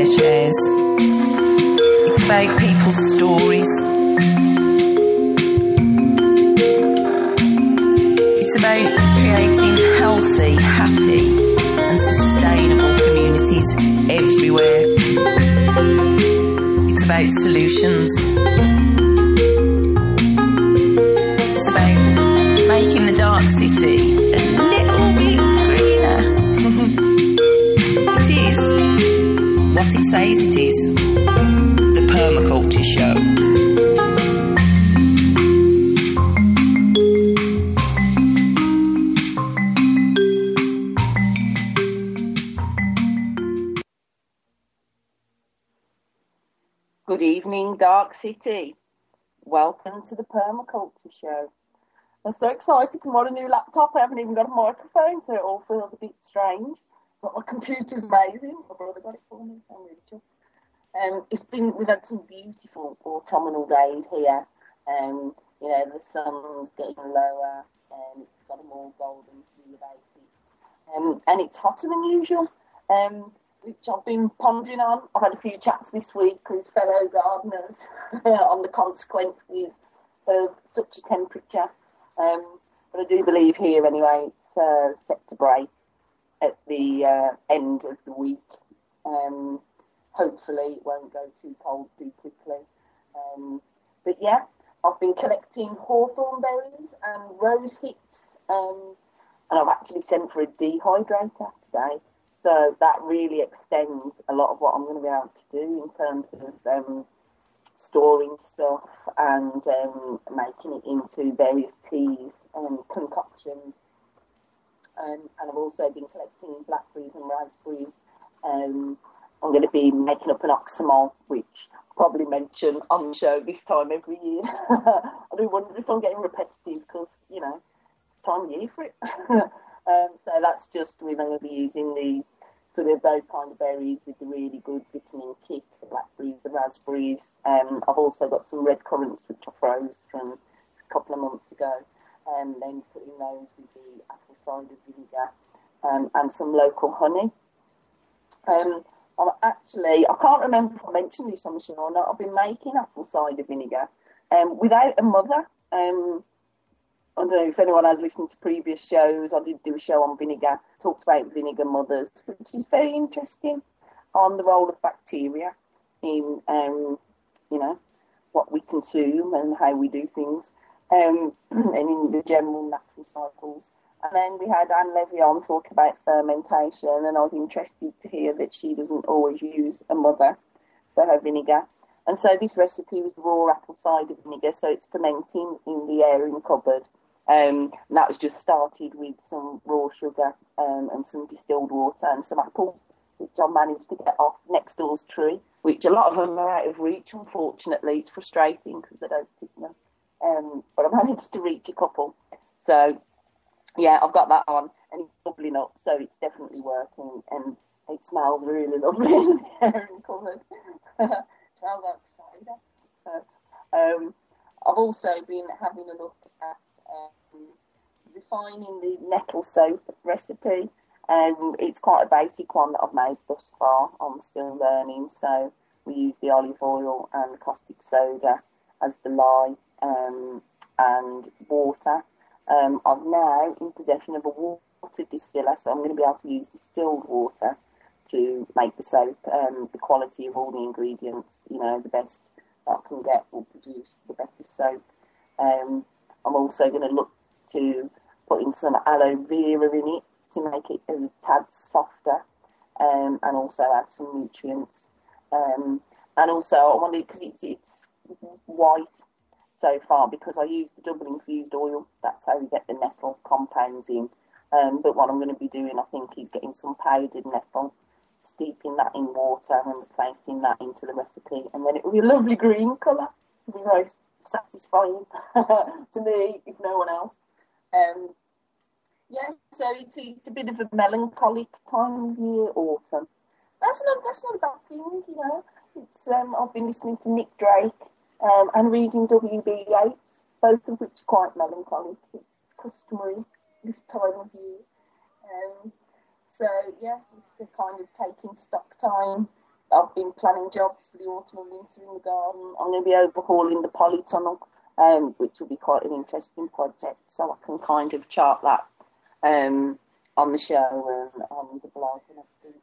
their shares. It's about people's stories. It's about creating healthy, happy and sustainable communities everywhere. It's about solutions. It's about making the dark city a little bit greener. It is what it says it is. The Permaculture Show. Good evening, Dark City. Welcome to the Permaculture Show. I'm so excited because I'm on a new laptop. I haven't even got a microphone, so it all feels a bit strange. But my computer's amazing. My brother got it for me, so I'm really chuffed. We've had some beautiful autumnal days here. You know, the sun's getting lower and it's got a more golden hue about it. And it's hotter than usual, which I've been pondering on. I've had a few chats this week with fellow gardeners on the consequences of such a temperature. But I do believe here anyway it's set to break at the end of the week. Hopefully it won't go too cold too quickly. But yeah, I've been collecting hawthorn berries and rose hips, and I've actually sent for a dehydrator today. So that really extends a lot of what I'm going to be able to do in terms of storing stuff and making it into various teas and concoctions. And I've also been collecting blackberries and raspberries. I'm going to be making up an oxymol, which I'll probably mention on the show this time every year. I do wonder if I'm getting repetitive because, you know, it's time of year for it. So that's just, we're going to be using the sort of those kind of berries with the really good vitamin kick, the blackberries, the raspberries. I've also got some red currants, which I froze from a couple of months ago, and then putting those with the apple cider vinegar and some local honey. I can't remember if I mentioned this on the show or not. I've been making apple cider vinegar without a mother. I don't know if anyone has listened to previous shows. I did do a show on vinegar, talked about vinegar mothers, which is very interesting on the role of bacteria in, you know, what we consume and how we do things, and in the general natural cycles. And then we had Anne Levy on talking about fermentation, and I was interested to hear that she doesn't always use a mother for her vinegar. And so this recipe was raw apple cider vinegar, so it's fermenting in the airing cupboard. And that was just started with some raw sugar and some distilled water and some apples, which I managed to get off next door's tree, which a lot of them are out of reach, unfortunately. It's frustrating because they don't pick them. But I managed to reach a couple. So, yeah, I've got that on, and it's bubbling up, so it's definitely working, and it smells really lovely in the airing cupboard. Smells like cider. I've also been having a look at refining the nettle soap recipe. It's quite a basic one that I've made thus far. I'm still learning, so we use the olive oil and caustic soda as the lye and water. I'm now in possession of a water distiller, so I'm going to be able to use distilled water to make the soap. The quality of all the ingredients, you know, the best that I can get will produce the better soap. I'm also going to look to put in some aloe vera in it to make it a tad softer, and also add some nutrients. And also I wanted, because it's white so far, because I use the double infused oil. That's how we get the nettle compounds in. But what I'm going to be doing, I think, is getting some powdered nettle, steeping that in water and replacing that into the recipe, and then it will be a lovely green colour. It'll be very satisfying to me, if no one else. Yeah, so it's a bit of a melancholic time of year, autumn. That's not a bad thing, you know. It's I've been listening to Nick Drake and reading W.B. Yeats, both of which are quite melancholic. It's customary this time of year. So yeah, it's a kind of taking stock time I've been planning jobs for the autumn and winter in the garden. I'm going to be overhauling the polytunnel, which will be quite an interesting project. So I can kind of chart that on the show and on the blog and everything.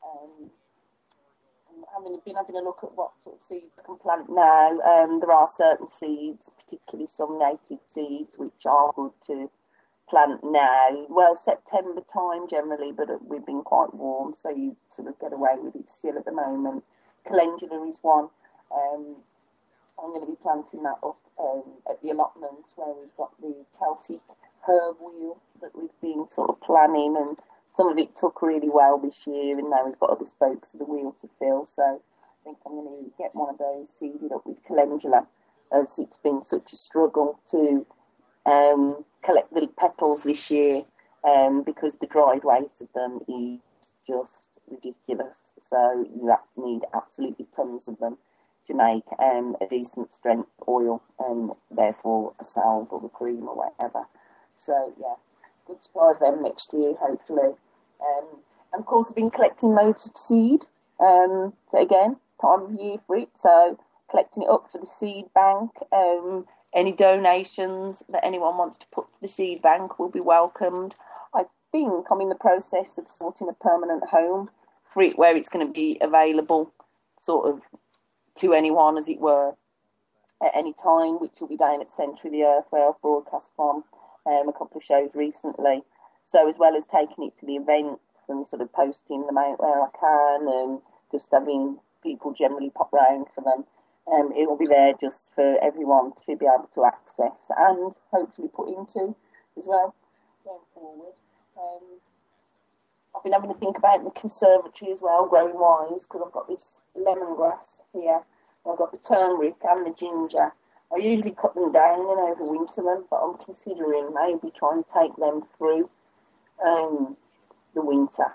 I've been having a look at what sort of seeds I can plant now. There are certain seeds, particularly some native seeds, which are good to plant now. Well, September time generally, but we've been quite warm, so you sort of get away with it still at the moment. Calendula is one. I'm going to be planting that up at the allotment where we've got the Celtic herb wheel that we've been sort of planning, and some of it took really well this year, and now we've got other spokes of the wheel to fill, so I think I'm going to get one of those seeded up with calendula, as it's been such a struggle to collect the petals this year, because the dried weight of them is just ridiculous, so you need absolutely tons of them to make a decent strength oil, and therefore a salve or a cream or whatever. So yeah, good supply of them next year, hopefully. And of course, I've been collecting loads of seed. So again, time of year for it. So collecting it up for the seed bank. Any donations that anyone wants to put to the seed bank will be welcomed. I think I'm in the process of sorting a permanent home for it, where it's going to be available, sort of, to anyone, as it were, at any time, which will be down at Centre of the Earth, where I've broadcast from a couple of shows recently. So as well as taking it to the events and sort of posting them out where I can, and just having people generally pop round for them, it will be there just for everyone to be able to access and hopefully put into as well going forward. I've been having to think about the conservatory as well, growing wise, because I've got this lemongrass here. I've got the turmeric and the ginger. I usually cut them down and overwinter them, but I'm considering maybe trying to take them through the winter.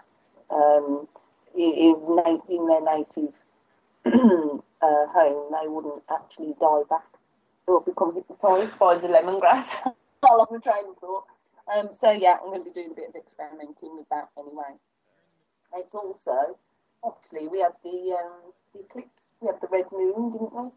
In their native home, they wouldn't actually die back or become hypnotised by the lemongrass. I lost my train of thought. So yeah, I'm going to be doing a bit of experimenting with that anyway. It's also, obviously, we had the eclipse, we had the red moon, didn't we?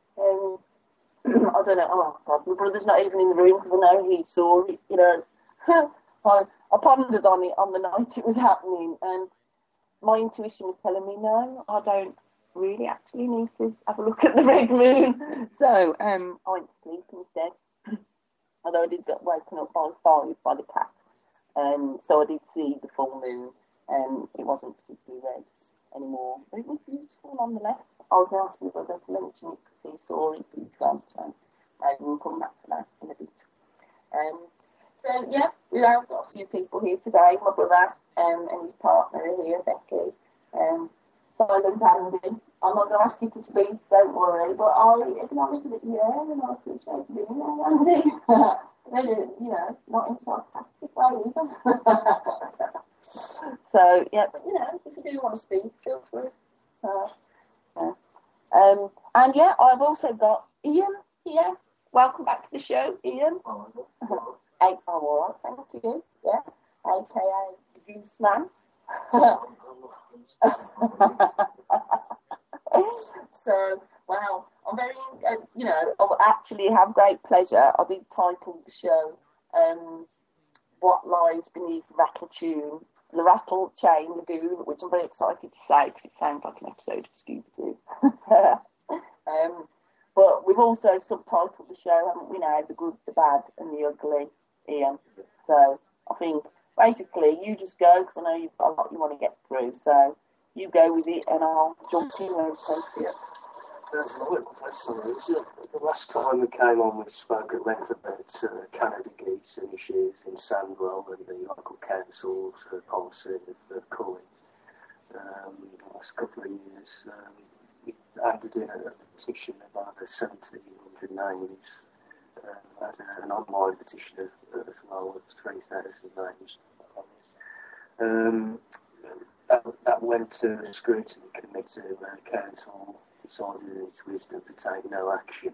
I don't know, oh God, my brother's not even in the room because I know he saw it, you know. I pondered on it on the night it was happening, and my intuition was telling me, no, I don't really actually need to have a look at the red moon. So I went to sleep instead. Although I did get woken up by 5 by the cat. So I did see the full moon. It wasn't particularly red anymore, but it was beautiful nonetheless. I was going to ask my brother to mention it because he saw it, but he's gone, so maybe we'll come back to that in a bit. So yeah, I've got a few people here today. My brother and his partner are here, Becky. Silent Andy. I'm not going to ask you to speak, don't worry, but I acknowledge that you're there, and I appreciate you being there, Andy. You know, not in sarcastic way either. So, yeah, but, you know, if you do want to speak, feel free. And, yeah, I've also got Ian here. Welcome back to the show, Ian. I'm all right, thank you. Yeah, a.k.a. the Goose Man. So, wow, I'm very, you know, I actually have great pleasure. I did title the show, What Lies Beneath Rattle the Rattle Chain Lagoon, which I'm very excited to say because it sounds like an episode of Scooby-Doo. But we've also subtitled the show, haven't we now, The Good, the Bad and the Ugly, Ian. So I think basically you just go, because I know you've got a lot you want to get through, so you go with it and I'll jump in where it's appropriate. The last time we came on, we spoke at length about Canada geese and issues in Sandwell and the local council's policy of culling. The last couple of years, we handed in a petition of over 1,700 names, had an online petition of as low as 3,000 names. That went to a scrutiny committee where the council decided in its wisdom to take no action.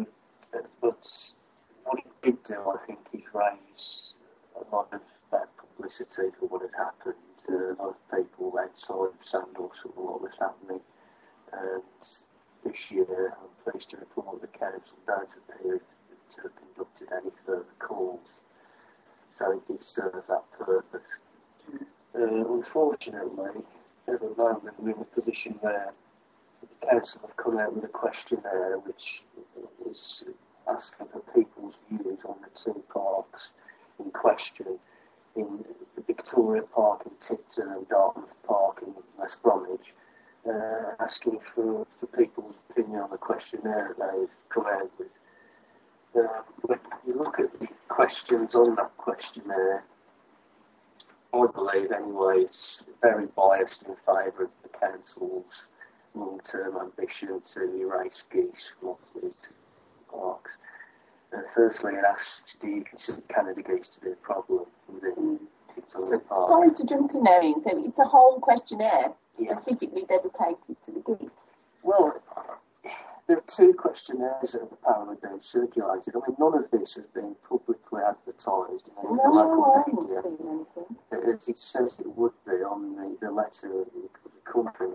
But what it did do, I think, is raise a lot of publicity for what had happened. A lot of people outside of Sandals saw what was happening. And this year, I'm pleased to report the council don't appear to have conducted any further calls. So it did serve that purpose. Unfortunately, at the moment we're in a position where the council have come out with a questionnaire which is asking for people's views on the two parks in question, in Victoria Park in Tipton and Dartmouth Park in West Bromwich, asking for people's opinion on the questionnaire that they've come out with. When you look at the questions on that questionnaire, I believe anyway it's very biased in favour of the council's long-term ambition to erase geese from these parks. Firstly, it asks, do you consider Canada geese to be a problem within Victoria Park? Sorry to jump in there, Ian. So it's a whole questionnaire specifically dedicated to the geese? Well, there are two questionnaires that have apparently been circulated. I mean, none of this has been publicly advertised in any of the local media. It says it would be on the letter of the company,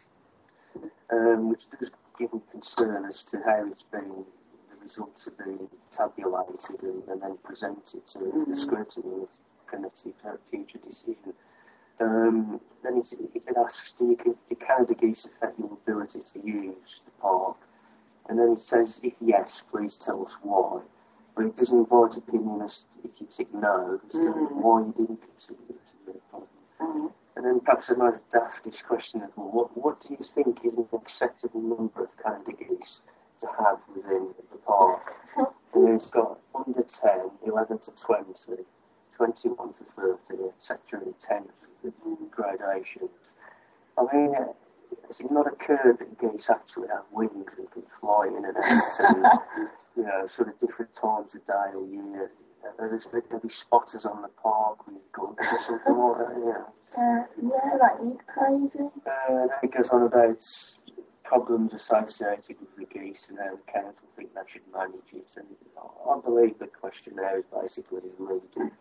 which does give me concern as to how it's been, the results are being tabulated and then presented to the scrutiny committee for a future decision. Then it asks, do Canada geese affect your ability to use the park? And then it says, if yes, please tell us why. But it doesn't invite opinion as if you tick no, as to why you didn't consider it to be a problem. And then perhaps the most daftest question of all, what do you think is an acceptable number of Canada geese to have within the park? And then it's got under 10, 11 to 20, 21 to 30, etc. in 10 gradations. I mean, has it not occurred that geese actually have wings and can fly in and out and, sort of different times of day or year? There's maybe spotters on the park with guns or something like that, yeah, that is crazy. Then it goes on about problems associated with the geese and how the council think they should manage it. And I believe the questionnaire is basically leading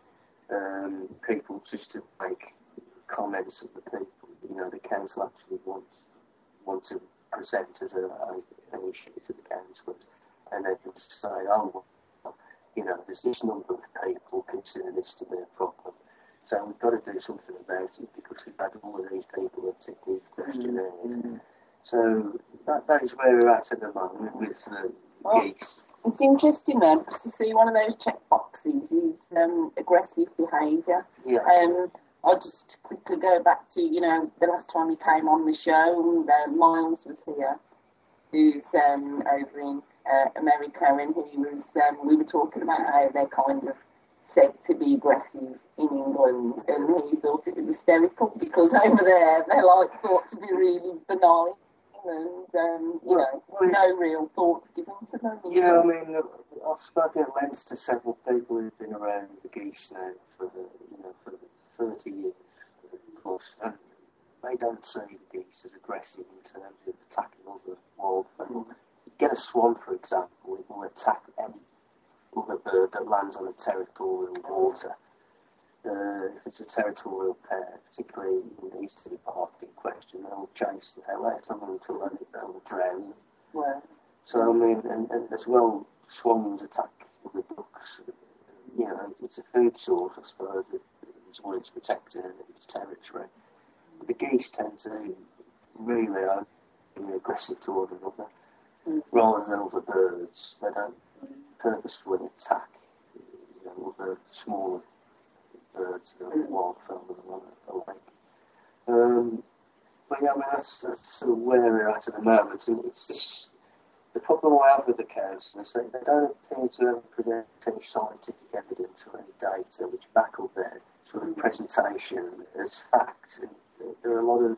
people just to make comments of the people. The council actually want to present as an issue to the council, and they can say, oh, well, there's this number of people consider this to be a problem, so we've got to do something about it because we've had all of these people that tick these questionnaires. So that is where we're at the moment with geese. It's interesting then to see one of those check boxes is aggressive behaviour. Yeah. I'll just quickly go back to, the last time he came on the show, Miles was here, who's over in America, and he was, we were talking about how they're kind of said to be aggressive in England, and he thought it was hysterical because over there they're thought to be really benign and, no real thought given to them. Yeah, I mean, I've spoken at length to several people who've been around the geese now for 30 years plus, and they don't see the geese as aggressive in terms of attacking other wildfowl. You get a swan, for example, it will attack any other bird that lands on a territorial water. If it's a territorial pair, particularly in the easterly part in question, they'll chase the hell out of them until they will drown them. Wow. So, I mean, and as well, swans attack the ducks. It's a food source, I suppose. It's wanting to protect its territory. The geese tend to really be aggressive toward another, rather than other birds. They don't purposefully attack other smaller birds that are wildfowl on a lake. But yeah, I mean that's sort of where we're at the moment, and it's just the problem I have with the council is they don't appear to ever present any scientific evidence or any data which back up their sort of presentation as fact. And there are a lot of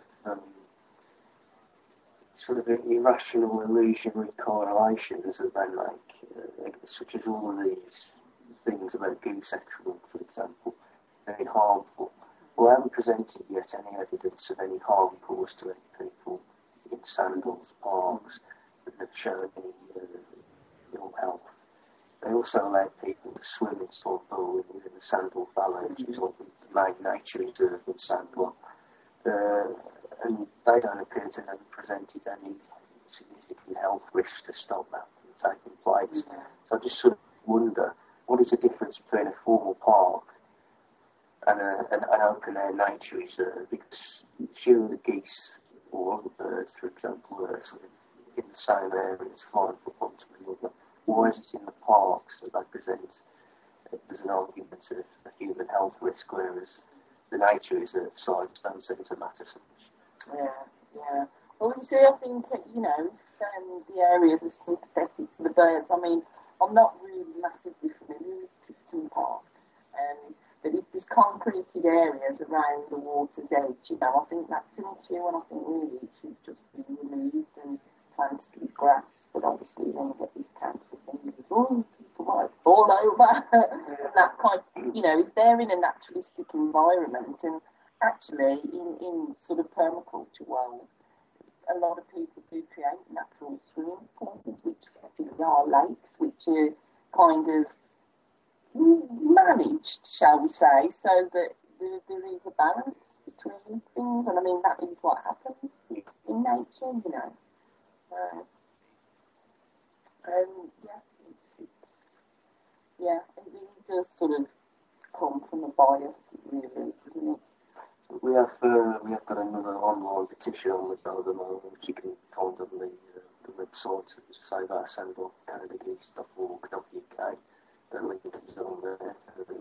sort of irrational, illusionary correlations that they make, such as all of these things about goose excrement, for example, very harmful. Well, I haven't presented yet any evidence of any harm caused to any people in Sandals parks that have shown any ill health. They also allowed people to swim in Swan Pool within the Sandwell Valley, which is like the main nature reserve in Sandwell. And they don't appear to have presented any significant health risks to stop that from taking place. Yeah. So I just sort of wonder, what is the difference between a formal park and an open air nature reserve? Because surely the geese or other birds, for example, are sort of in the same areas, flying from one to another. Why is it in the parks that they present as an argument of a human health risk, whereas the nature reserve sites don't seem to matter so much? Yeah. Well, you see, I think, the areas are sympathetic to the birds. I mean, I'm not really massively familiar with Tipton Park, but if there's concreted areas around the water's edge, I think that's an issue, and I think really it should just be removed and planted with grass. But obviously, then you get these council things, people might fall over, and that kind of, if they're in a naturalistic environment, and actually in sort of permaculture world, a lot of people do create natural swimming pools, which effectively are lakes, which are kind of managed, shall we say, so that there is a balance between things. And I mean, that is what happens in nature, it really does sort of come from a bias, really, doesn't it? We have got another online petition on the go at the moment, which you can find on the website of saveoursandwellcanadageese.org.uk. The link is on there.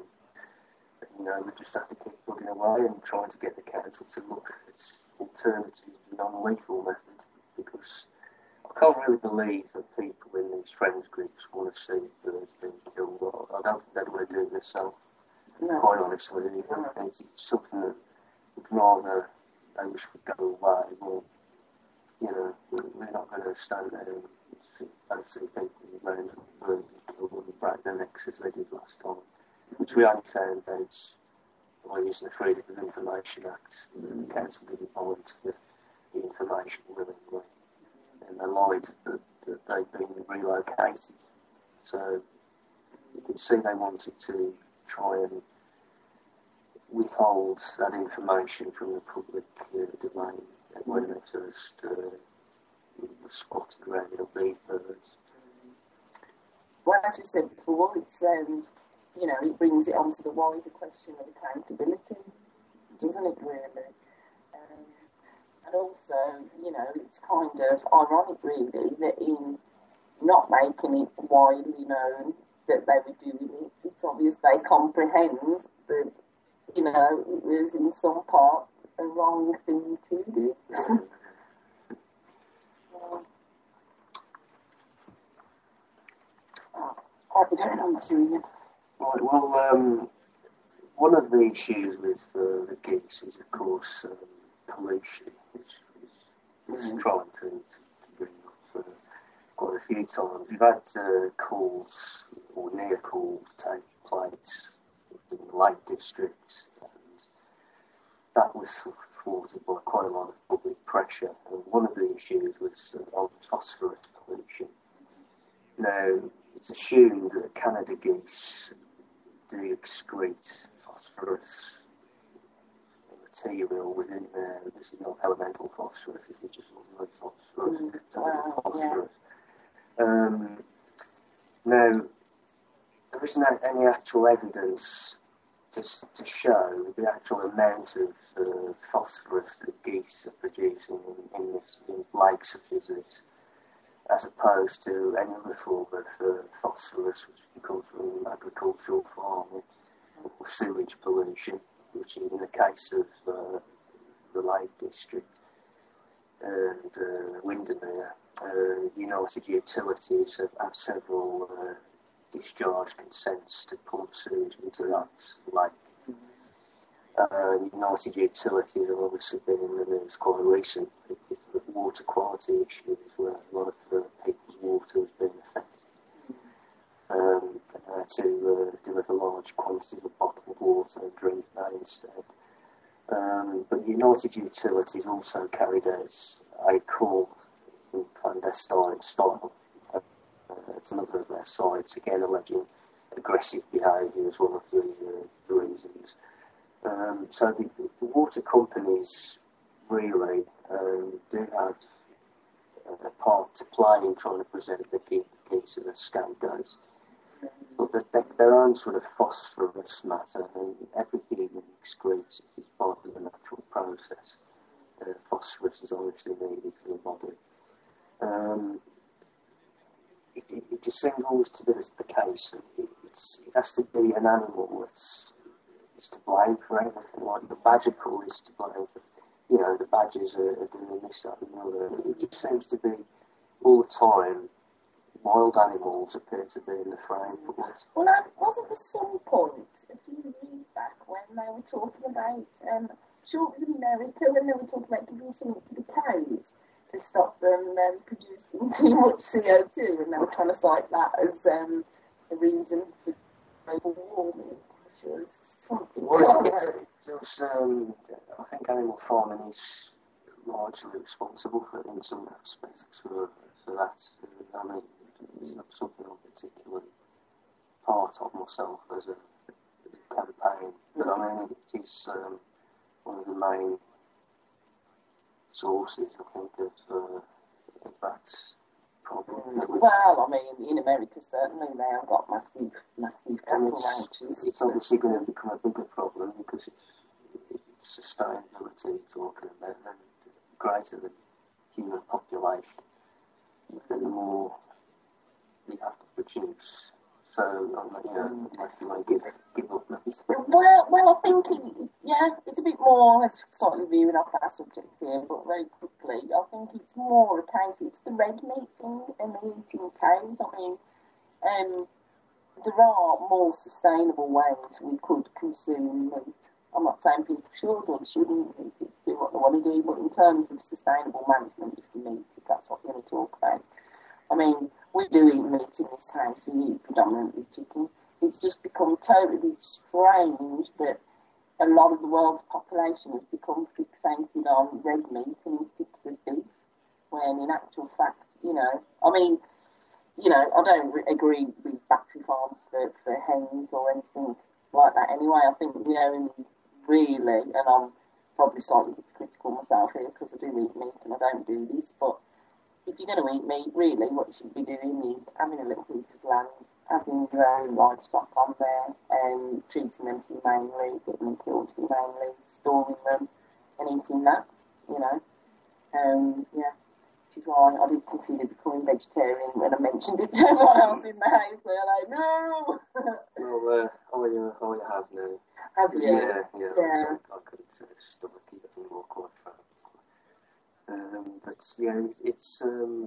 We just have to keep plugging away and trying to get the council to look at alternative non-lethal methods, because I can't really believe that people in these friends groups want to see birds being killed. I don't think they'd want to do it themselves, quite honestly. It's something that rather they wish would go away. Well, we're not going to stand there and see people around birds and kill them and break their necks as they did last time, which we only found out by using the Freedom of Information Act. The council didn't volunteer the information willingly, and they lied that they'd been relocated. So you can see they wanted to try and withhold that information from the public domain when they first spotted rounding up these birds. Well, as we said before, it's it brings it onto the wider question of accountability, doesn't it, really? And also, it's kind of ironic, really, that in not making it widely known that they were doing it, it's obvious they comprehend that, it was in some part a wrong thing to do. I'll be going on to you. Right, well, one of the issues with the geese is, of course, pollution, which is trying to bring up quite a few times. We've had calls, or near calls, take place in the Lake District, and that was thwarted by quite a lot of public pressure. And one of the issues was on phosphorus pollution. Now, it's assumed that Canada geese do excrete phosphorus material within there. This is not elemental phosphorus, this is just ordinary phosphorus. Now, there isn't any actual evidence to show the actual amount of phosphorus that geese are producing in lakes such as this, as opposed to any other form of phosphorus which can come from agricultural farming or sewage pollution, which in the case of the Lake District and Windermere, United Utilities have several discharge consents to pump sewage into that lake. United Utilities have obviously been in the news quite recently with the water quality issues where a lot of people's water has been affected. To deliver large quantities of bottled water and drink that instead. But United Utilities also carried out a call in clandestine style That's another of their sides, again alleging aggressive behaviour as one of the reasons. So the water companies really do have a part to play in trying to present the geese as scapegoats. But their own sort of phosphorus matter, and everything that excretes is part of the natural process. Phosphorus is obviously needed for the body. It just seems always to be the case. It has to be an animal that's to blame for everything. Like the badger call is to blame for, the badgers are doing this, that, and the other. It just seems to be all the time. Wild animals appear to be in the frame. Well, wasn't there some point a few years back when they were talking about, sure it was in America, when they were talking about giving something to the cows to stop them producing too much CO2, and they were trying to cite that as a reason for global warming. I'm sure it's something. I think animal farming is largely responsible for, in some aspects, for that. I mean, it's not something I'm particularly part of myself as a campaign, but I mean, it is one of the main sources, I think, of that problem. Well, I mean, in America, certainly, they have got massive cattle ranches. It's obviously going to become a bigger problem because it's sustainability talking about, and greater than human population, the more you have to produce. So, unless you want to give up things. Well, I think, it's a bit more, let's slightly veering off our subject here, but very quickly, I think it's more a case, it's the red meat thing and the eating cows. I mean, there are more sustainable ways we could consume meat. I'm not saying people should or shouldn't do what they want to do, but in terms of sustainable management of the meat, if that's what we're going to talk about. I mean, we do eat meat in this house, we eat predominantly chicken. It's just become totally strange that a lot of the world's population has become fixated on red meat and in particular beef, when in actual fact, I don't agree with factory farms for hens or anything like that anyway. I think the only really, and I'm probably slightly critical myself here because I do eat meat and I don't do this, but if you're going to eat meat, really, what you should be doing is having a little piece of land, having your own livestock on there, and treating them humanely, getting them killed humanely, storing them, and eating that, which is why I did consider becoming vegetarian when I mentioned it to everyone else in the house. They're like, no! Well, you have now. Have you? Yeah. I couldn't stomach it anymore, quite frankly. But it's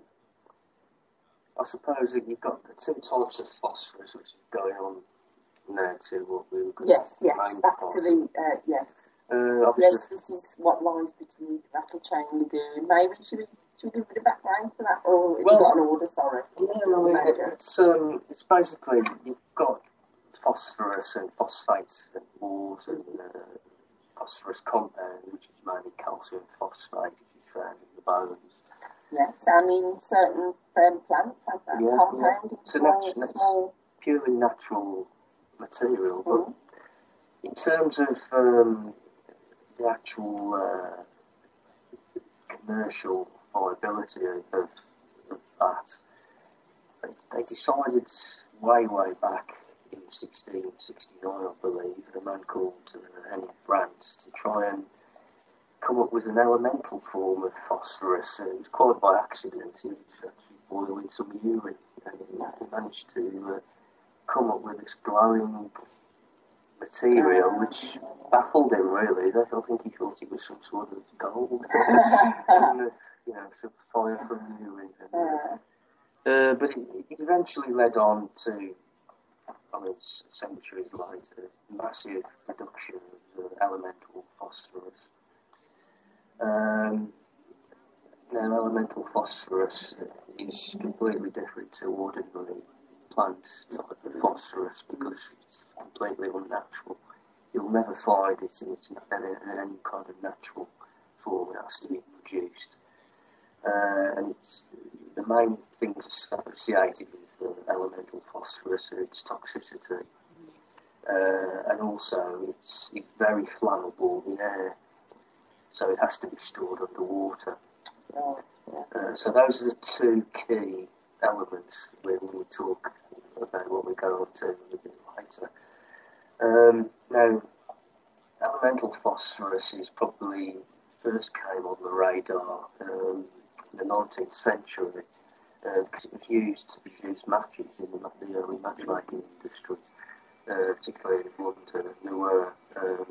I suppose that you've got the two types of phosphorus which is going on now to what we were going to back to the yes, this is what lies between Rattle Chain Lagoon. Maybe should we give a bit of background to that, or have you got an order? Sorry. It's basically you've got phosphorus and phosphates and ores and phosphorus compound, which is mainly calcium phosphate, which is found in the bones. Yes, and in certain plants have that compound. Yeah. It's small, purely natural material, but in terms of the actual commercial viability of that, they decided way back in 1669, I believe, a man called Henry Brant to try and come up with an elemental form of phosphorus. It was quite by accident. He was actually boiling some urine, and he managed to come up with this glowing material, which baffled him really. I think he thought it was some sort of gold, some fire from urine. But it eventually led on to, centuries later, massive production of elemental phosphorus. Now, elemental phosphorus is completely different to ordinary plant type of phosphorus because it's completely unnatural. You'll never find it in any kind of natural form. It has to be produced. And it's the main things associated with elemental phosphorus and its toxicity. And also, it's very flammable in air, so it has to be stored underwater. So those are the two key elements when we talk about what we go on to a little bit later. Now, elemental phosphorus is probably first came on the radar in the 19th century because it was used to produce matches in the early matchmaking industry, particularly in London. There were the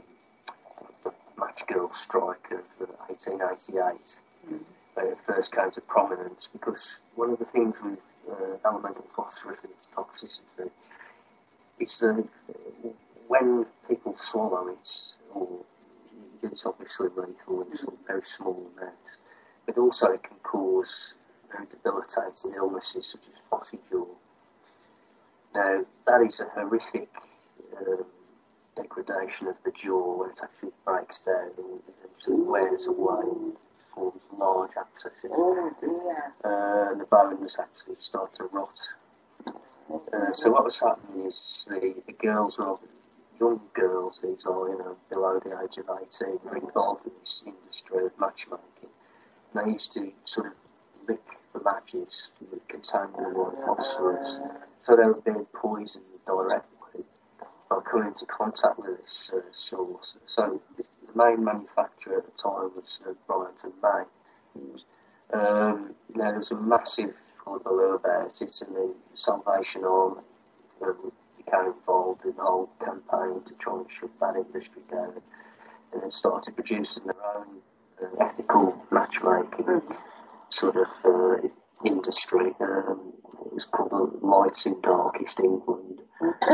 match girl strike of 1888. It first came to prominence because one of the things with elemental phosphorus and its toxicity is that when people swallow it, or it's obviously lethal in some very small amounts, but also it can cause very debilitating illnesses such as phossy jaw. Now, that is a horrific degradation of the jaw when it actually breaks down and eventually wears away and forms large abscesses. And the bones actually start to rot. So what was happening is the girls were young girls, these are, below the age of 18, were involved in this industry of matchmaking. And they used to sort of lick the matches that contained the white phosphorus. So they were being poisoned directly by coming into contact with this source. So the main manufacturer at the time was Bryant and May. Now there was a massive hullabaloo about it, and the Salvation Army became involved in the whole campaign to try and shut that industry down, and then started producing their own ethical matchmaking sort of industry. It was called Lights in Darkest England.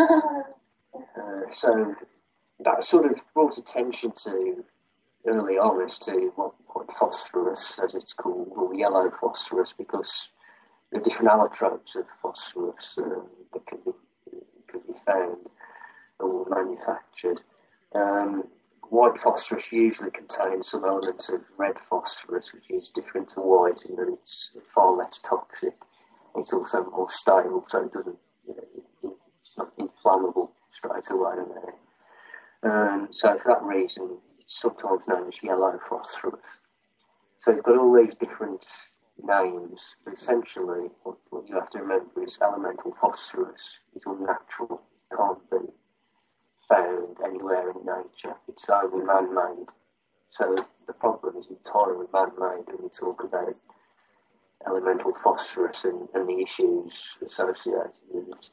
So that sort of brought attention to, early on, as to what phosphorus, as it's called, or yellow phosphorus, because the different allotropes of phosphorus that can be found or manufactured. White phosphorus usually contains some element of red phosphorus, which is different to white in that it's far less toxic. It's also more stable, so it doesn't, it's not inflammable straight away. So for that reason, it's sometimes known as yellow phosphorus. So you've got all these different names, but essentially what you have to remember is elemental phosphorus is unnatural, can't be found anywhere in nature. It's only man-made. So the problem is entirely man-made when we talk about elemental phosphorus and the issues associated with it.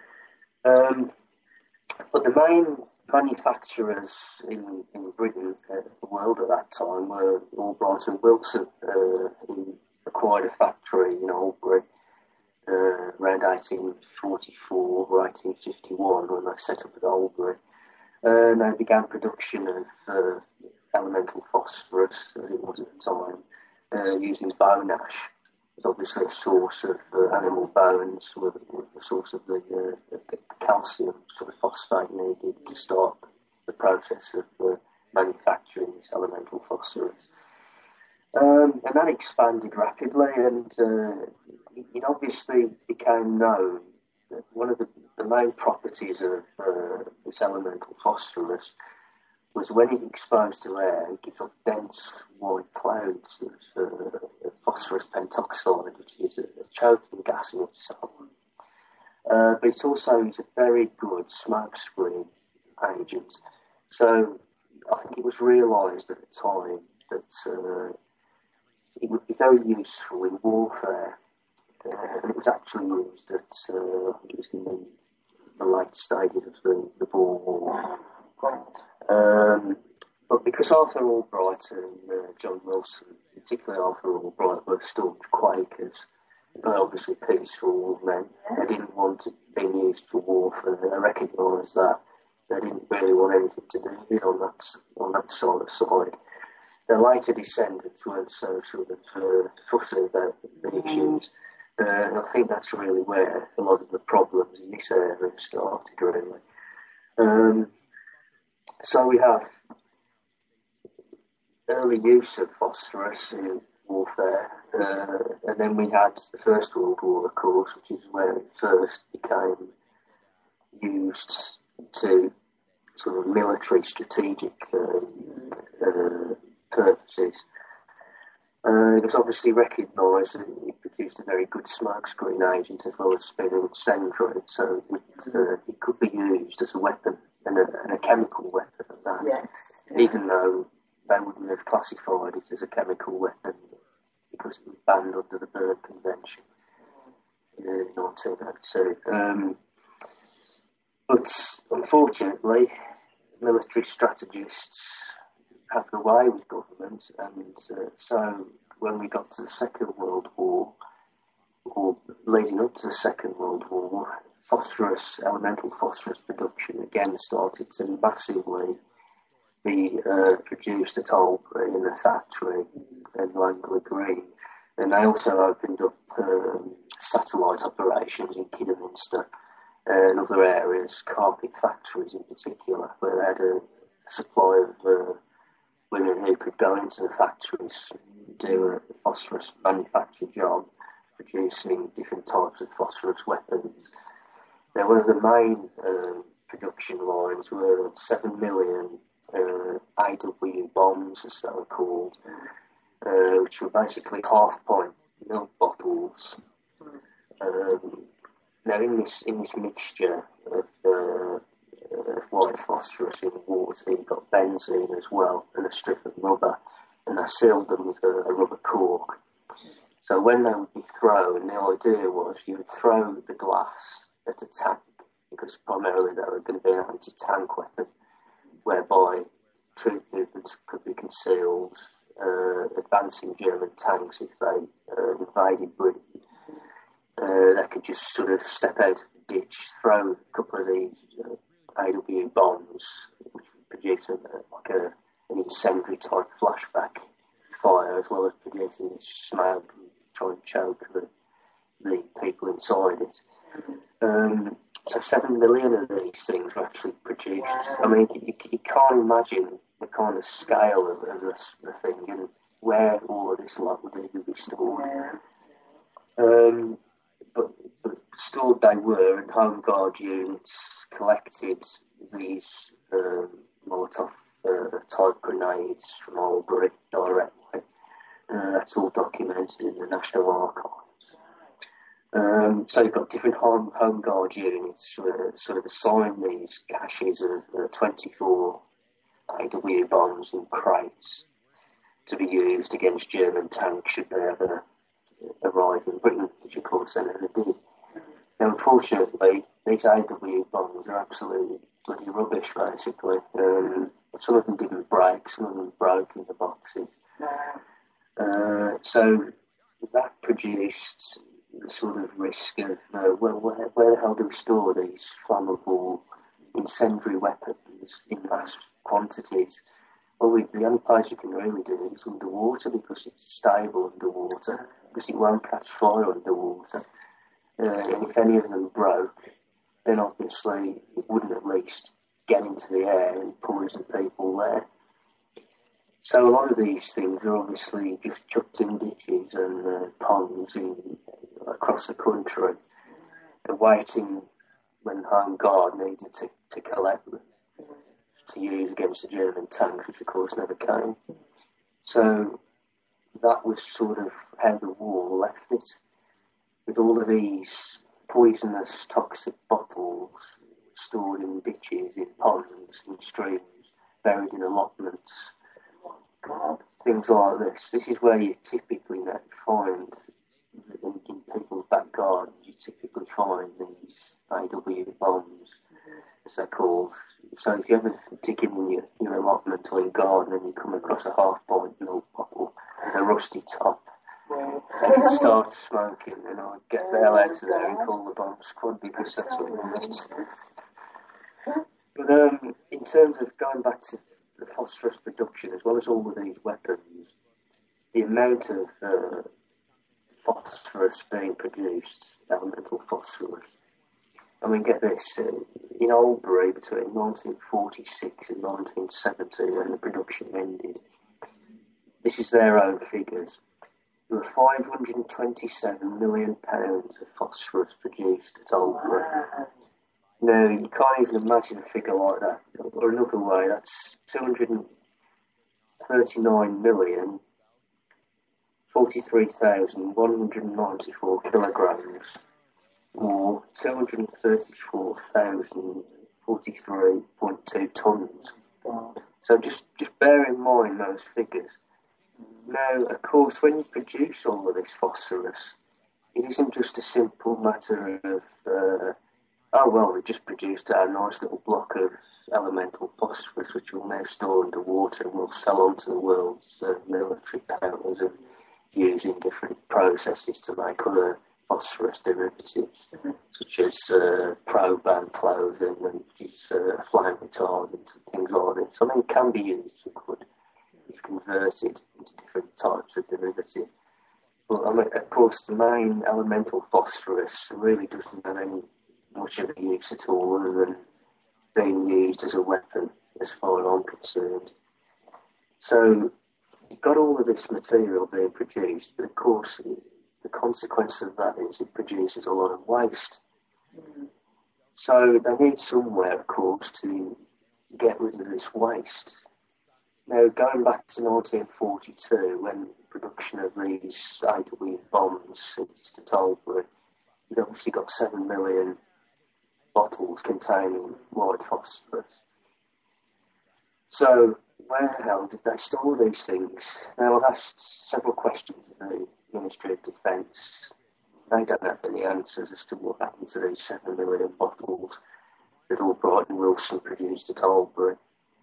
But the main manufacturers in Britain, the world at that time, were Albright and Wilson, who acquired a factory in Albury around 1844 or 1851 when they set up at Albury. And they began production of elemental phosphorus, as it was at the time, using bone ash. It's obviously a source of animal bones, with the source of the calcium sort of phosphate needed to start the process of manufacturing this elemental phosphorus. And that expanded rapidly, and it obviously became known that one of the main properties of this elemental phosphorus was when it exposed to air, it gives off dense white clouds of phosphorus pentoxide, which is a choking gas in itself. But it also is a very good smoke screen agent. So I think it was realised at the time that it would be very useful in warfare. And it was actually used at, it was in the late stages of the Boer War. But because Arthur Albright and John Wilson, particularly Arthur Albright, were staunch Quakers, they're obviously peaceful men. They didn't want it being used for warfare. They recognised that. They didn't really want anything to do with it on that sort of side. Their later descendants weren't so sort of fussy about the issues. And I think that's really where a lot of the problems in this area started, really. So we have early use of phosphorus in warfare. And then we had the First World War, of course, which is where it first became used to sort of military strategic purposes. It was obviously recognised that it produced a very good smokescreen agent as well as being incendiary, so it could be used as a weapon and a chemical weapon at that. Yes. Even though they wouldn't have classified it as a chemical weapon because it was banned under the Berne Convention in 1902. But unfortunately, military strategists have the way with government, and so when we got to the Second World War, or leading up to the Second World War, elemental phosphorus production again started to massively be produced at Albury in a factory in Langley Green. And they also opened up satellite operations in Kidderminster and other areas, carpet factories in particular, where they had a supply of women who could go into the factories, do a phosphorus manufacture job, producing different types of phosphorus weapons. Now, one of the main production lines were 7 million AW bombs, as they were called, which were basically half-pint milk bottles. Now, in this mixture of white phosphorus in water, you've got benzene as well, and a strip of rubber, and I sealed them with a rubber cork. So when they would be thrown, the idea was you would throw the glass at a tank, because primarily they were going to be an anti-tank weapon, whereby troop movements could be concealed, advancing German tanks if they invaded Britain. They could just sort of step out of the ditch, throw a couple of these AW bombs, which would produce an incendiary type flashback fire, as well as producing this smoke and try and choke the people inside it. So 7 million of these things were actually produced. I mean, you can't imagine the kind of scale of the thing and where all of this lot would even be stored. But stored they were, and Home Guard units collected these Molotov type grenades from Albury directly. That's all documented in the National Archives. So you've got different home Guard units sort of assign these caches of 24 AW bombs in crates to be used against German tanks should they ever arrive in Britain, which of course they never did. Now, unfortunately, these AW bombs are absolutely bloody rubbish, basically. Some of them didn't break, some of them broke in the boxes. So that produced the sort of risk of, where the hell do we store these flammable incendiary weapons in mass quantities? Well, the only place you can really do it is underwater, because it's stable underwater, because it won't catch fire underwater. And if any of them broke, then obviously it wouldn't at least get into the air and poison people there. So a lot of these things are obviously just chucked in ditches and ponds across the country, awaiting when Home Guard needed to collect them to use against the German tanks, which of course never came. So that was sort of how the war left it, with all of these poisonous, toxic bottles stored in ditches, in ponds, in streams, buried in allotments, things like this. This is where you typically find, in people's back gardens, you typically find these AW bombs, as they're called. So if you ever dig in your allotment or your garden and you come across a half-pint milk bottle with a rusty top, and it starts smoking, and I get the hell out of there and call the bomb squad, because that's what it needs. But in terms of going back to the phosphorus production, as well as all of these weapons, the amount of phosphorus being produced, elemental phosphorus, I mean, get this, in Albury between 1946 and 1970, when the production ended, this is their own figures, there were 527 million pounds of phosphorus produced at Oldbury. Now, you can't even imagine a figure like that. Or another way, that's 239,043,194 kilograms, or 234,043.2 tonnes. So just bear in mind those figures. Now, of course, when you produce all of this phosphorus, it isn't just a simple matter of, we just produced our nice little block of elemental phosphorus, which we'll now store underwater and we'll sell on to the world's military powers and use in different processes to make other phosphorus derivatives, such as proban clothing and flame retardant and things like this. I mean, it can be used for good if converted into different types of derivative. But I mean, of course, the main elemental phosphorus really doesn't have any much of a use at all, other than being used as a weapon, as far as I'm concerned. So you've got all of this material being produced, but of course the consequence of that is it produces a lot of waste. So they need somewhere, of course, to get rid of this waste. Now, going back to 1942, when production of these AW bombs ceased at Oldbury, you'd obviously got 7 million bottles containing white phosphorus. So, where the hell did they store these things? Now, I've asked several questions of the Ministry of Defence. They don't have any answers as to what happened to these 7 million bottles that Albright and Wilson produced at Oldbury.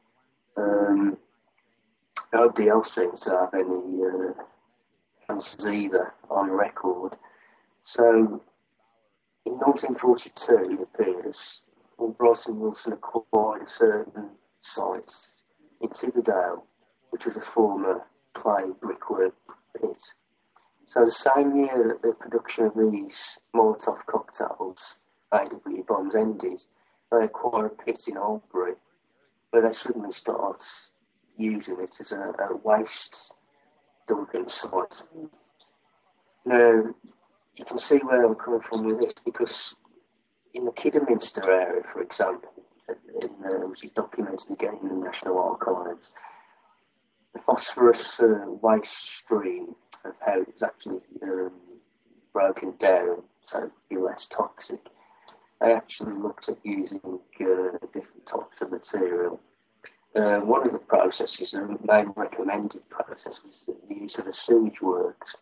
Nobody else seems to have any answers either on record. So, in 1942, it appears, Albright and Wilson acquired a certain site in Tibberdale, which was a former clay brickwork pit. So the same year that the production of these Molotov cocktails, AW bombs, ended, they acquired a pit in Oldbury, where they suddenly start using it as a waste dumping site. Now, you can see where I'm coming from with this, because in the Kidderminster area, for example, which is documented again in the National Archives, the phosphorus waste stream of how it's actually broken down so be less toxic, they actually looked at using different types of material. One of the processes, the main recommended process, was the use of a sewage works,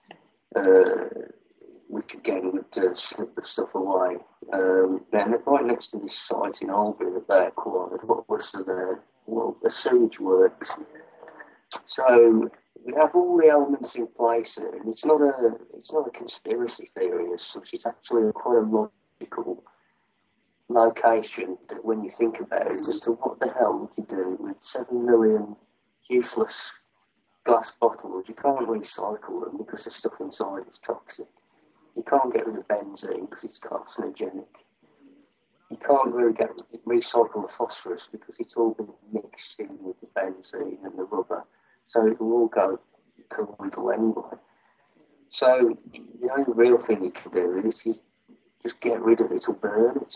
which again would slip the stuff away. Then right next to this site in Albury that they acquired, what was there? Well, a sewage works. So we have all the elements in place here, and it's not a conspiracy theory as such. It's actually quite a logical location that when you think about it, as to what the hell would you do with 7 million useless glass bottles. You can't recycle them because the stuff inside is toxic. You can't get rid of benzene because it's carcinogenic. You can't really recycle the phosphorus because it's all been mixed in with the benzene and the rubber. So it will all go colloidal anyway. So the only real thing you can do is you just get rid of it or burn it.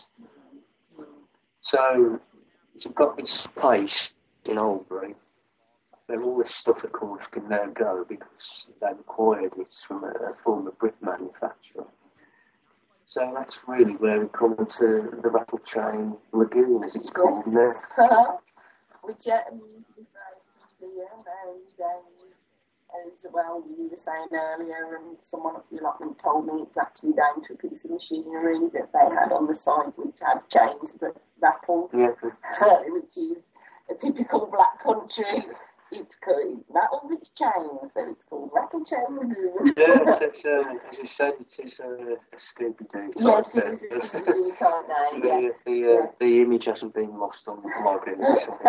So you've got this place in Albury where all this stuff, of course, can now go because they've acquired it from a former brick manufacturer. So that's really where we come to the Rattle Chain Lagoon, as it's called now. Which as well, you were saying earlier, and someone up your allotment told me it's actually down to a piece of machinery that they had on the side which had chains that rattled, which is a typical black country. It's called rattles its chains, so it's called Rattle Chain Lagoon. Yes, it's, as you said, it is a Scooby-Doo type. Yes, it is a Scooby-Doo type name, yes. The image hasn't been lost on the lagoon.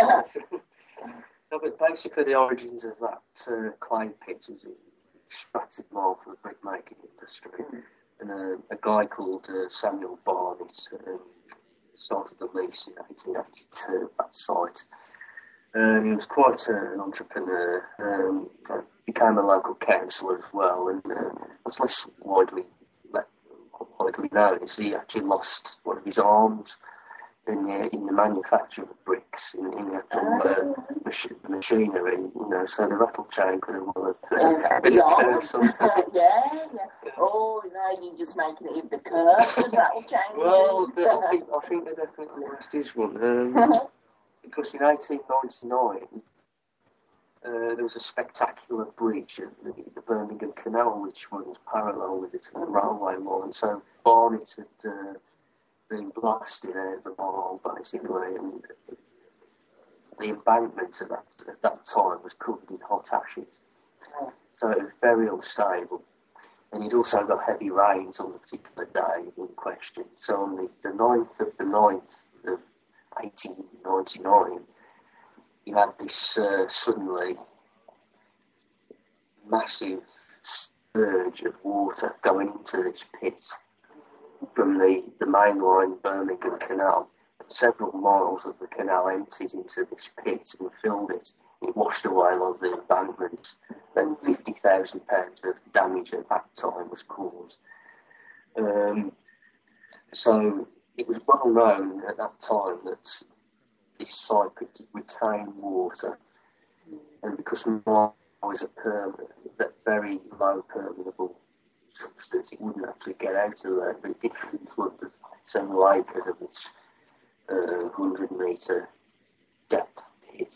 No, but basically the origins of that clay pit was extracted more from the brickmaking industry. And a guy called Samuel Barnett started the lease in 1882 at that site. He was quite an entrepreneur. became a local councillor as well, and it's less widely known. Is he actually lost one of his arms in the manufacture of bricks, in the actual machinery, so the rattle chain could have been a curse. Yeah. Oh, you're just making it the curse of rattle chain. Well, I think they definitely lost his one. Because in 1899, there was a spectacular bridge at the Birmingham Canal, which runs parallel with it to the railway line. So Barnet had been blasted out of the mall, basically, and the embankment at that time was covered in hot ashes. So it was very unstable. And you'd also got heavy rains on the particular day in question. So on the 9th of the 9th of 1899, you had this suddenly massive surge of water going into this pit from the mainline Birmingham Canal. Several miles of the canal emptied into this pit and filled it. It washed away a lot of the embankments. Then £50,000 of damage at that time was caused. So it was well known at that time that this site could retain water, and because mine was that very low permeable substance, it wouldn't actually get out of there, but it did flood the several acres of its 100-metre depth pit.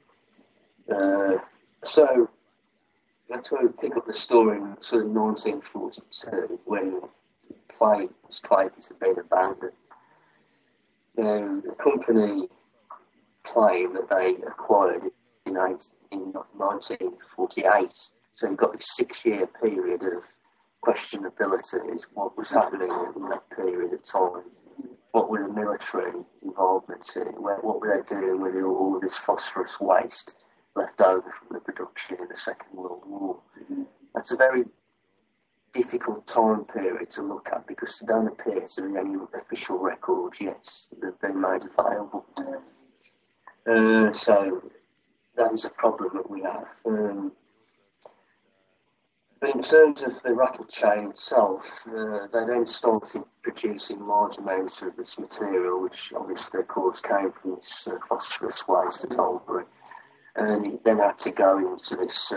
So that's where we pick up the story in sort of 1942, when this clay pit had been abandoned. Now, the company claim that they acquired in 1948. So you've got this 6-year period of questionability is what was happening in that period of time. What were the military involvements in? What were they doing with all of this phosphorus waste left over from the production in the Second World War? That's a very difficult time period to look at because there don't appear to be any official records yet that have been made available. So that is a problem that we have. But in terms of the rattle chain itself, they then started producing large amounts of this material, which obviously, of course, came from this phosphorus waste at Oldbury. And it then had to go into this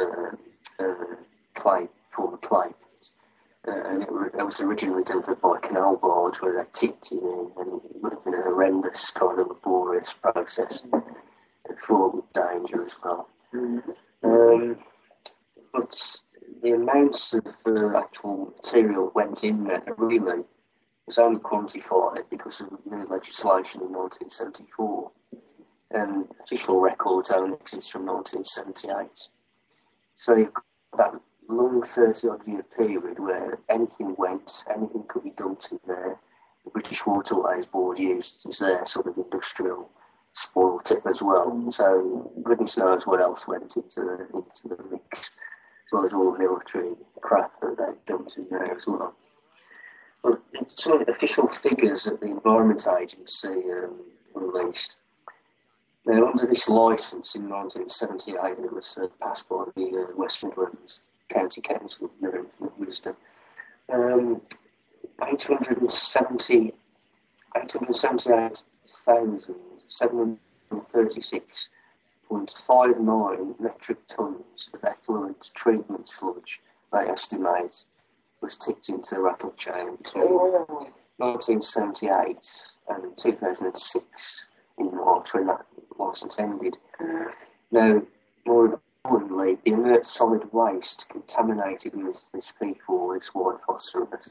former clay pit. And it was originally delivered by canal barge where they tipped it in, and it would have been a horrendous kind of laborious process and fraught with danger as well. But the amounts of actual material that went in there really was only quantified because of new legislation in 1974. And official records only exist from 1978. So you've got that long 30-odd year period where anything went, anything could be dumped in there. The British Waterways Board used it as their sort of industrial spoil tip as well. So goodness knows what else went into the mix, as well as all the military craft that they dumped in there as well. But some of the official figures that the Environment Agency released. Now, under this licence in 1978, it was passed by the West Midlands County Council of Wisdom. 878,736.59 metric tonnes of effluent treatment sludge, they estimate, was tipped into the rattle chain between 1978 and 2006 in March when that licence ended. Now, more importantly, the inert solid waste contaminated with this P4, this white phosphorus,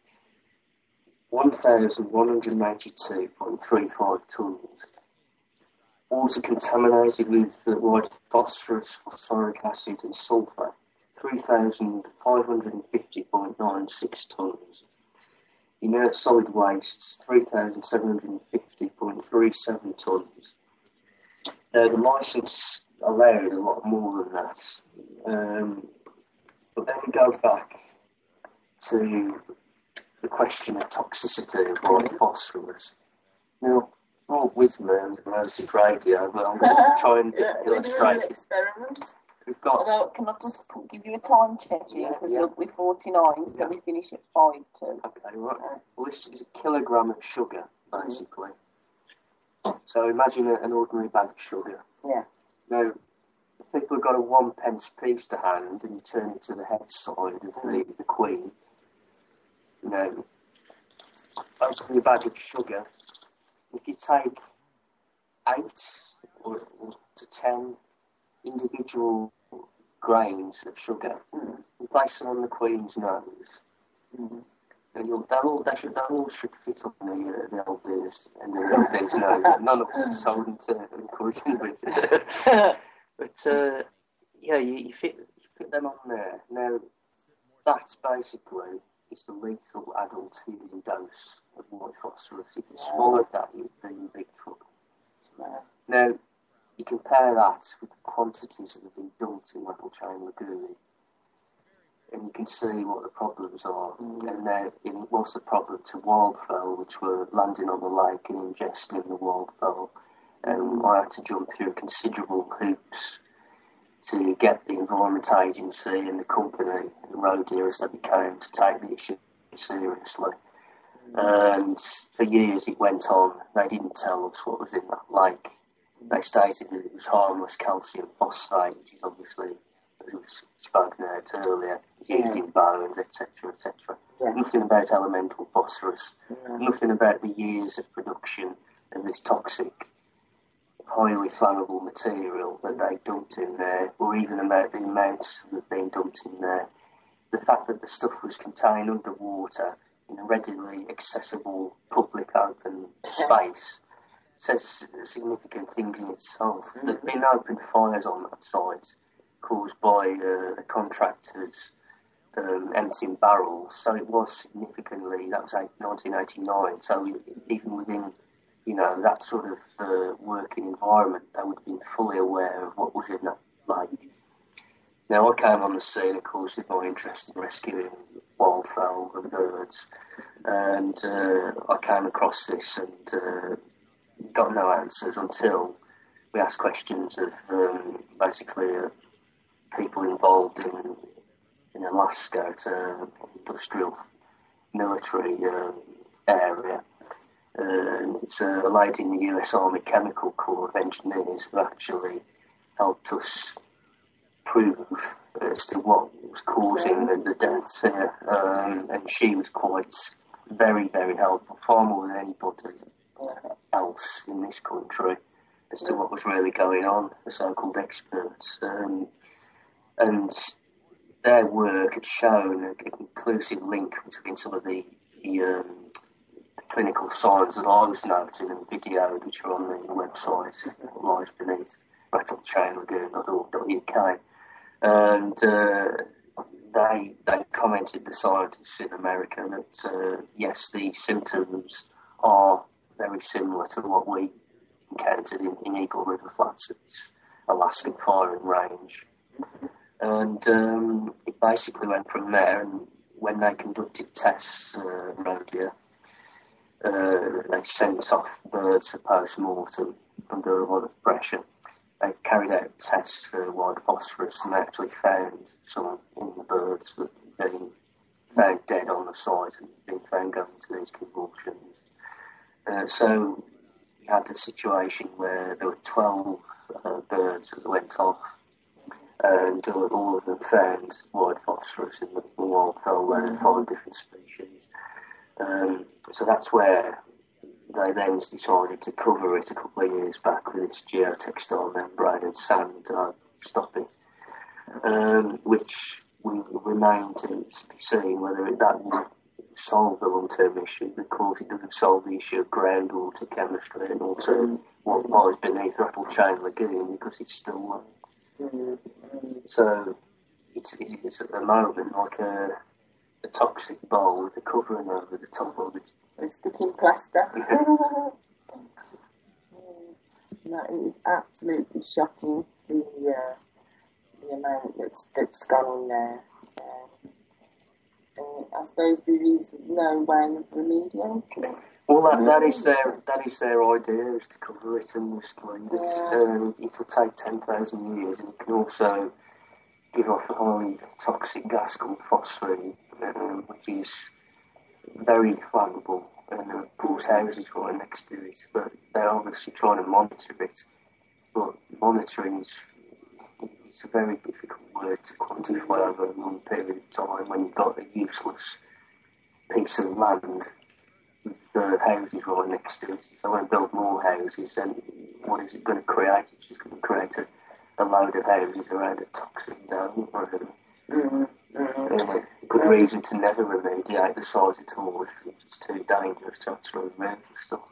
1,182.35 tonnes. Water contaminated with the white phosphorus, phosphoric acid and sulphur, 3,550.96 tonnes. Inert solid wastes, 3,750.37 tonnes. The licence allowed a lot more than that. But then we go back to the question of toxicity of white phosphorus. Now, all with me on Immersive Radio, but I'm going to try and illustrate it. we've got... Can I just give you a time check here? Because look, we're 49, so we finish at 5 too. Okay, right. Well, this is a kilogram of sugar, basically. So imagine an ordinary bag of sugar. Yeah. Now, if people have got a 1 pence piece to hand and you turn it to the head side of the queen, you know, basically a bag of sugar, if you take 8 or to 10 individual grains of sugar and place them on the queen's nose, and they should fit on the old beer's and the old beer's nose. None of them sold into encouraging it. But you fit them on there. Now, that's basically it's the lethal adult human dose of white phosphorus. If you swallowed that, you'd be in big trouble. Now, you compare that with the quantities that have been dumped in Rattle-Chain Lagoon, and you can see what the problems are. And now, what's the problem to wildfowl, which were landing on the lake and ingesting the wildfowl? I had to jump through considerable hoops to get the Environment Agency and the company, the road deer as they became, to take the issue seriously. And for years it went on. They didn't tell us what was in that lake. They stated that it was harmless calcium phosphate, which is obviously, as we spoken about earlier, used in bones, etc., etc. Nothing about elemental phosphorus. Nothing about the years of production of this toxic, highly flammable material that they dumped in there, or even about the amounts that have been dumped in there. The fact that the stuff was contained underwater in a readily accessible public open space says significant things in itself. There have been open fires on that site caused by the contractors emptying barrels, so it was significantly, that was 1989, so even within that sort of working environment, they would have been fully aware of what was in that lake. Now, I came on the scene, of course, with my interest in rescuing wildfowl and birds, and I came across this and got no answers until we asked questions of basically people involved in Alaska at an industrial military area. It's a lady in the US Army Chemical Corps of Engineers who actually helped us prove as to what was causing the deaths here. And she was very, very helpful, far more than anybody else in this country, as to what was really going on, the so-called experts. And their work had shown an inclusive link between some of the clinical signs that I was noting and videoed, which are on the website, lies beneath rattle-chain-lagoon.org.uk. And they commented, the scientists in America, that yes, the symptoms are very similar to what we encountered in Eagle River Flats, its Alaskan firing range. And it basically went from there, and when they conducted tests around here, they sent off birds for post-mortem under a lot of pressure. They carried out tests for white phosphorus and actually found some in the birds that had been found dead on the site and been found going into these convulsions. So we had a situation where there were 12 birds that went off, and all of them found white phosphorus in the wildfowl where 5 different species. So that's where they then decided to cover it a couple of years back with this geotextile membrane and sand to stop it, which we remain to be seen whether that will solve the long-term issue, because it doesn't solve the issue of groundwater chemistry and also what lies beneath Rattle-Chain Lagoon, because it's still wet. So it's at the moment like a toxic bowl with a covering over the top of it. A sticking plaster. No, it is absolutely shocking, the amount that's gone in there. I suppose there is no way of remediating. Well, that is their idea, is to cover it and just leave it. It'll take 10,000 years, and it can also give off a highly toxic gas called phosphine, which is very flammable, and of course houses right next to it, but they're obviously trying to monitor it. But monitoring is a very difficult word to quantify over a long period of time when you've got a useless piece of land with houses right next to it. If I want to build more houses, then what is it going to create? It's just going to create a load of houses around a toxic dome. A good reason to never remediate the sites at all if it's too dangerous to actually remove the stuff.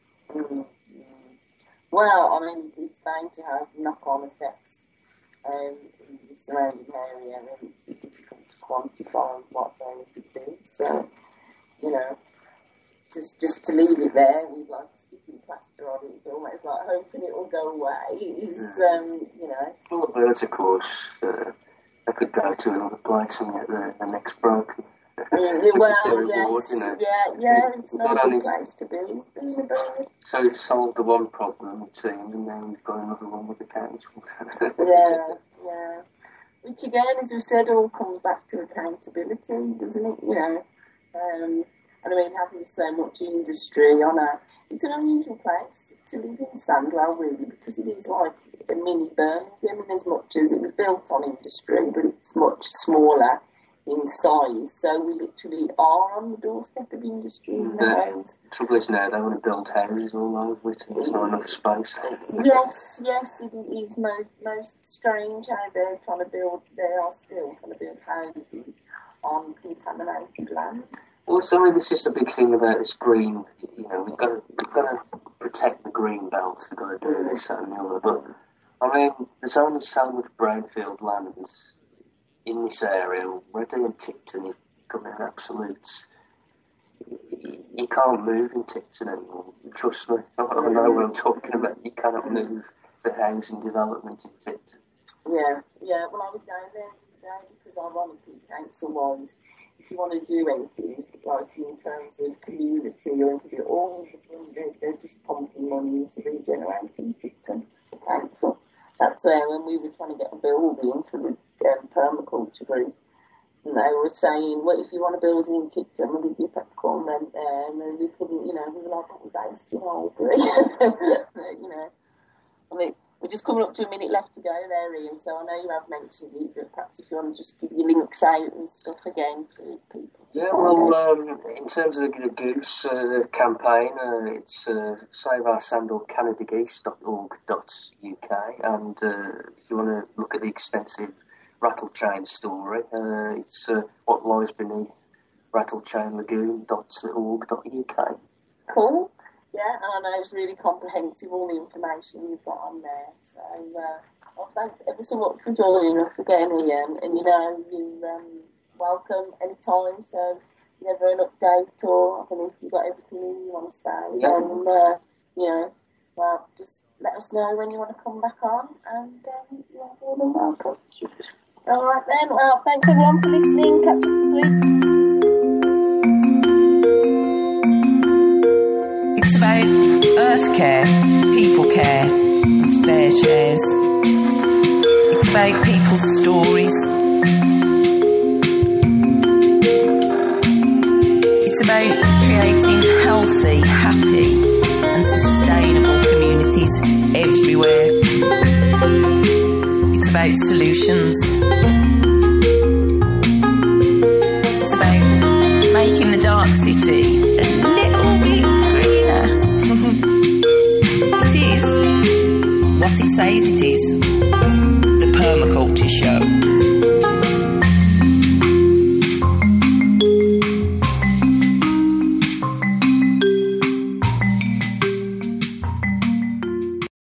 Well, I mean, it's bound to have knock-on effects in the surrounding area, and it's difficult to quantify what they should be. So, you know, just to leave it there with like sticking plaster on it, almost like hoping it will go away is, you know. Well, the birds, of course, they could go to another place and get the next broken. Well, yes, yeah, it's not a good place to be, being a bird. So we've solved the one problem, it seems, and then we've got another one with the council. yeah. Which again, as we said, all comes back to accountability, doesn't it? You know, and I mean, having so much industry it's an unusual place to live in, Sandwell, really, because it is like a mini Birmingham, as much as it was built on industry, but it's much smaller in size, so we literally are on the doorstep of industry in the homes. The trouble is now they want to build houses all over it, and there's not enough space. Yes, it is most strange how they are still trying to build houses on contaminated land. Well, so this is the big thing about this green, you know, we've got to protect the green belt, we've got to do this and the other, but, I mean, there's only so much brownfield land in this area. Reading and Tipton is becoming absolutes. You can't move in Tipton anymore. Trust me. I know what I'm talking about. You cannot move the housing development in Tipton. Yeah. Well, I was down there today because ironically, council-wise, if you want to do anything, like in terms of community or anything at all, they're just pumping money into regenerating Tipton, the council. That's where when we were trying to get a building for the permaculture group, and they were saying, well, if you want a building in Tipton, we'll give you a peppercorn rent there, and then we couldn't, you know, we were like, oh, we're based in Albury. You know, I mean, we're just coming up to a minute left to go there, Ian, so I know you have mentioned it, but perhaps if you want to just give your links out and stuff again for people. Yeah, well, in terms of the Goose campaign, it's saveoursandalcanadageese.org.uk, and if you want to look at the extensive Rattlechain story, it's what lies beneath rattlechainlagoon.org.uk. Cool. Yeah, and I know it's really comprehensive, all the information you've got on there. So, well, thanks ever so much for joining us again, Ian. And, you know, you're welcome anytime. So, if you ever an update or, I don't know if you've got everything you want to say, then, you know, well, just let us know when you want to come back on. And you're more than welcome. All right, then. Well, thanks, everyone, for listening. Catch you next week. It's about earth care, people care, and fair shares. It's about people's stories. It's about creating healthy, happy, and sustainable communities everywhere. It's about solutions. It's about making the dark city a little bit greener. It is what it says it is.